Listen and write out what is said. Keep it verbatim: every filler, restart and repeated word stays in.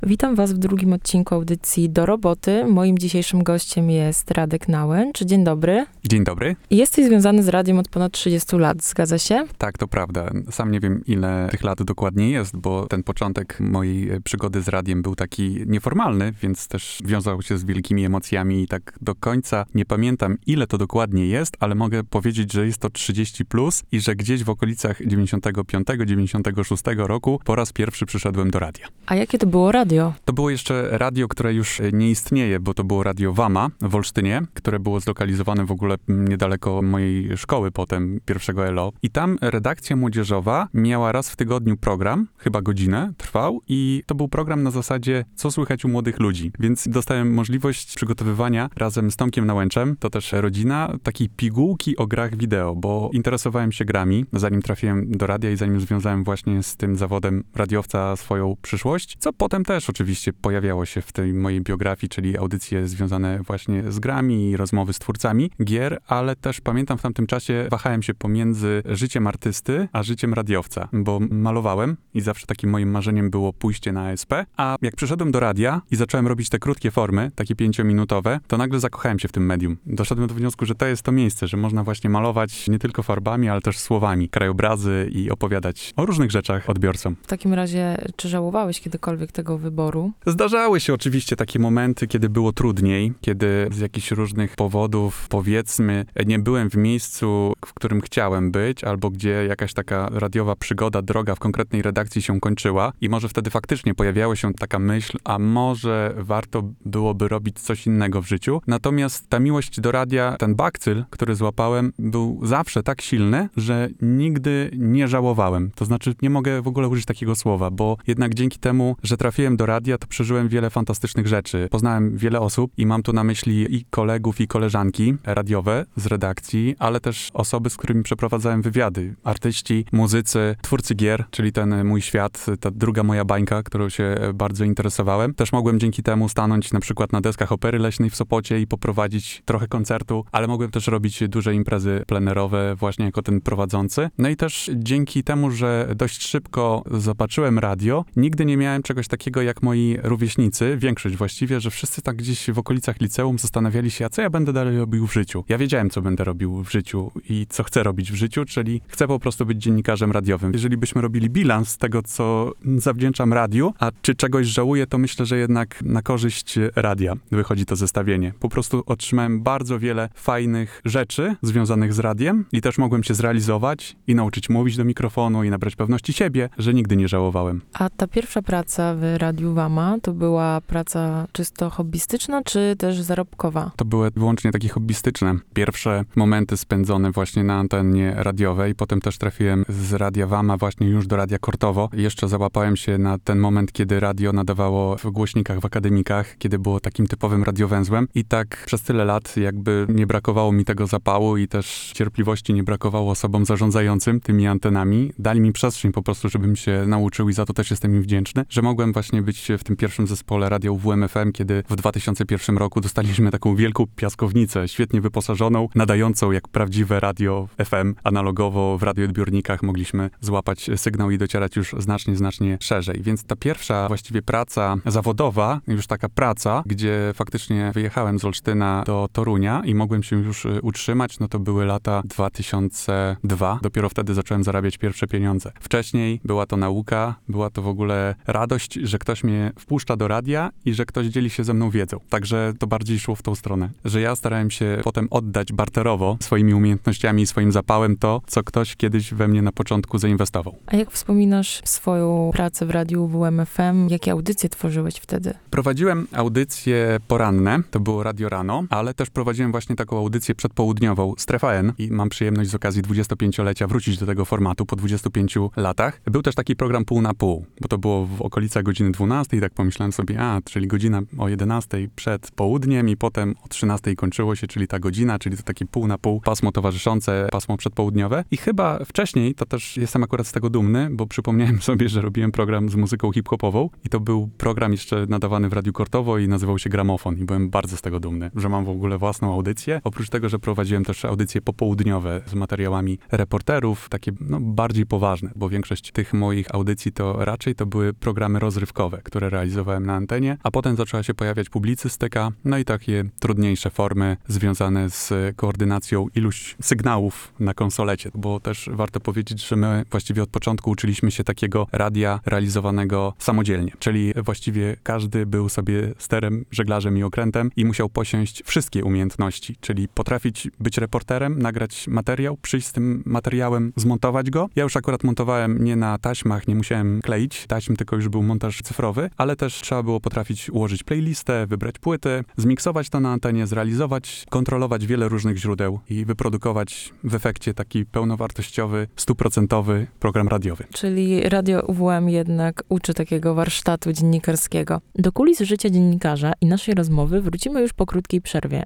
Witam Was w drugim odcinku audycji Do Roboty. Moim dzisiejszym gościem jest Radek Nałęcz. Dzień dobry. Dzień dobry. Jesteś związany z radiem od ponad trzydziestu lat, zgadza się? Tak, to prawda. Sam nie wiem, ile tych lat dokładnie jest, bo ten początek mojej przygody z radiem był taki nieformalny, więc też wiązał się z wielkimi emocjami i tak do końca nie pamiętam, ile to dokładnie jest, ale mogę powiedzieć, że jest to trzydzieści plus i że gdzieś w okolicach dziewięćdziesiątego piątego dziewięćdziesiątego szóstego roku po raz pierwszy przyszedłem do radia. A jakie to było radio? To było jeszcze radio, które już nie istnieje, bo to było Radio Wama w Olsztynie, które było zlokalizowane w ogóle niedaleko mojej szkoły potem, pierwszego L O. I tam redakcja młodzieżowa miała raz w tygodniu program, chyba godzinę trwał i to był program na zasadzie, co słychać u młodych ludzi. Więc dostałem możliwość przygotowywania razem z Tomkiem Nałęczem, to też rodzina, takiej pigułki o grach wideo, bo interesowałem się grami, zanim trafiłem do radia i zanim związałem właśnie z tym zawodem radiowca swoją przyszłość, co potem też oczywiście pojawiało się w tej mojej biografii, czyli audycje związane właśnie z grami i rozmowy z twórcami gier, ale też pamiętam w tamtym czasie wahałem się pomiędzy życiem artysty, a życiem radiowca, bo malowałem i zawsze takim moim marzeniem było pójście na A S P, a jak przyszedłem do radia i zacząłem robić te krótkie formy, takie pięciominutowe, to nagle zakochałem się w tym medium. Doszedłem do wniosku, że to jest to miejsce, że można właśnie malować nie tylko farbami, ale też słowami, krajobrazy i opowiadać o różnych rzeczach odbiorcom. W takim razie, czy żałowałeś kiedykolwiek tego wyboru? Zdarzały się oczywiście takie momenty, kiedy było trudniej, kiedy z jakichś różnych powodów, powiedzmy, nie byłem w miejscu, w którym chciałem być, albo gdzie jakaś taka radiowa przygoda, droga w konkretnej redakcji się kończyła i może wtedy faktycznie pojawiała się taka myśl, a może warto byłoby robić coś innego w życiu. Natomiast ta miłość do radia, ten bakcyl, który złapałem, był zawsze tak silny, że nigdy nie żałowałem. To znaczy, nie mogę w ogóle użyć takiego słowa, bo jednak dzięki temu, że trafiłem do radia, to przeżyłem wiele fantastycznych rzeczy. Poznałem wiele osób i mam tu na myśli i kolegów, i koleżanki radiowe z redakcji, ale też osoby, z którymi przeprowadzałem wywiady. Artyści, muzycy, twórcy gier, czyli ten mój świat, ta druga moja bańka, którą się bardzo interesowałem. Też mogłem dzięki temu stanąć na przykład na deskach Opery Leśnej w Sopocie i poprowadzić trochę koncertu, ale mogłem też robić duże imprezy plenerowe właśnie jako ten prowadzący. No i też dzięki temu, że dość szybko zobaczyłem radio, nigdy nie miałem czegoś takiego jak moi rówieśnicy, większość właściwie, że wszyscy tak gdzieś w okolicach liceum zastanawiali się, a co ja będę dalej robił w życiu. Ja wiedziałem, co będę robił w życiu i co chcę robić w życiu, czyli chcę po prostu być dziennikarzem radiowym. Jeżeli byśmy robili bilans tego, co zawdzięczam radiu, a czy czegoś żałuję, to myślę, że jednak na korzyść radia wychodzi to zestawienie. Po prostu otrzymałem bardzo wiele fajnych rzeczy związanych z radiem i też mogłem się zrealizować i nauczyć mówić do mikrofonu i nabrać pewności siebie, że nigdy nie żałowałem. A ta pierwsza praca w Radiu Wama to była praca czysto hobbystyczna, czy też zarobkowa? To były wyłącznie takie hobbystyczne. Pierwsze momenty spędzone właśnie na antenie radiowej, potem też trafiłem z Radia Wama właśnie już do Radia Kortowo. Jeszcze załapałem się na ten moment, kiedy radio nadawało w głośnikach, w akademikach, kiedy było takim typowym radiowęzłem i tak przez tyle lat jakby nie brakowało mi tego zapału i też cierpliwości nie brakowało osobom zarządzającym tymi antenami. Dali mi przestrzeń po prostu, żebym się nauczył i za to też jestem im wdzięczny, że mogłem właśnie być w tym pierwszym zespole Radio W M F M, kiedy w dwa tysiące pierwszym roku dostaliśmy taką wielką piaskownicę, świetnie wyposażoną, nadającą jak prawdziwe radio F M. Analogowo w radioodbiornikach mogliśmy złapać sygnał i docierać już znacznie, znacznie szerzej. Więc ta pierwsza właściwie praca zawodowa, już taka praca, gdzie faktycznie wyjechałem z Olsztyna do Torunia i mogłem się już utrzymać, no to były lata dwa tysiące drugi. Dopiero wtedy zacząłem zarabiać pierwsze pieniądze. Wcześniej była to nauka, była to w ogóle radość, że ktoś mnie wpuszcza do radia i że ktoś dzieli się ze mną wiedzą. Także to bardziej szło w tą stronę, że ja starałem się potem oddać barterowo swoimi umiejętnościami i swoim zapałem to, co ktoś kiedyś we mnie na początku zainwestował. A jak wspominasz swoją pracę w Radiu W M F M? Jakie audycje tworzyłeś wtedy? Prowadziłem audycje poranne, to było Radio Rano, ale też prowadziłem właśnie taką audycję przedpołudniową, Strefa N i mam przyjemność z okazji dwudziestopięciolecia wrócić do tego formatu po dwudziestu pięciu latach. Był też taki program pół na pół, bo to było w okolicach godziny dwunastej i tak pomyślałem sobie, a, czyli godzina o jedenastej przed południem i potem o trzynastej kończyło się, czyli ta godzina, czyli to takie pół na pół, pasmo towarzyszące, pasmo przedpołudniowe. I chyba wcześniej, to też jestem akurat z tego dumny, bo przypomniałem sobie, że robiłem program z muzyką hip-hopową i to był program jeszcze nadawany w Radiu Kortowo i nazywał się Gramofon i byłem bardzo z tego dumny, że mam w ogóle własną audycję. Oprócz tego, że prowadziłem też audycje popołudniowe z materiałami reporterów, takie no, bardziej poważne, bo większość tych moich audycji to raczej to były programy rozrywkowe. radiowe, które realizowałem na antenie, a potem zaczęła się pojawiać publicystyka, no i takie trudniejsze formy związane z koordynacją iluś sygnałów na konsolecie, bo też warto powiedzieć, że my właściwie od początku uczyliśmy się takiego radia realizowanego samodzielnie, czyli właściwie każdy był sobie sterem, żeglarzem i okrętem i musiał posiąść wszystkie umiejętności, czyli potrafić być reporterem, nagrać materiał, przyjść z tym materiałem, zmontować go. Ja już akurat montowałem nie na taśmach, nie musiałem kleić taśm, tylko już był montaż cyfrowy, ale też trzeba było potrafić ułożyć playlistę, wybrać płyty, zmiksować to na antenie, zrealizować, kontrolować wiele różnych źródeł i wyprodukować w efekcie taki pełnowartościowy, stuprocentowy program radiowy. Czyli Radio U W M jednak uczy takiego warsztatu dziennikarskiego. Do kulis życia dziennikarza i naszej rozmowy wrócimy już po krótkiej przerwie.